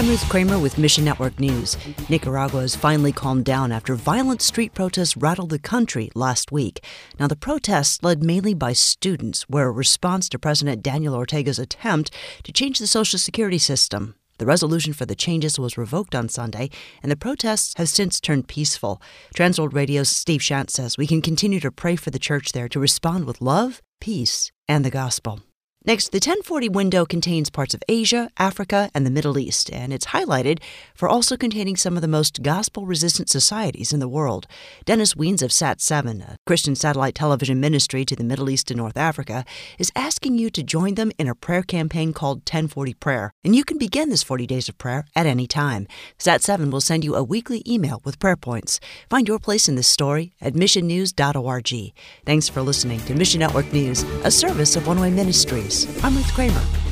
I'm Ruth Kramer with Mission Network News. Nicaragua has finally calmed down after violent street protests rattled the country last week. Now, the protests, led mainly by students, were a response to President Daniel Ortega's attempt to change the Social Security system. The resolution for the changes was revoked on Sunday, and the protests have since turned peaceful. Transworld Radio's Steve Shant says we can continue to pray for the church there to respond with love, peace, and the gospel. Next, the 1040 window contains parts of Asia, Africa, and the Middle East, and it's highlighted for also containing some of the most gospel-resistant societies in the world. Dennis Weens of Sat7, a Christian satellite television ministry to the Middle East and North Africa, is asking you to join them in a prayer campaign called 1040 Prayer, and you can begin this 40 days of prayer at any time. Sat7 will send you a weekly email with prayer points. Find your place in this story at missionnews.org. Thanks for listening to Mission Network News, a service of One Way Ministries. I'm Ruth Kramer.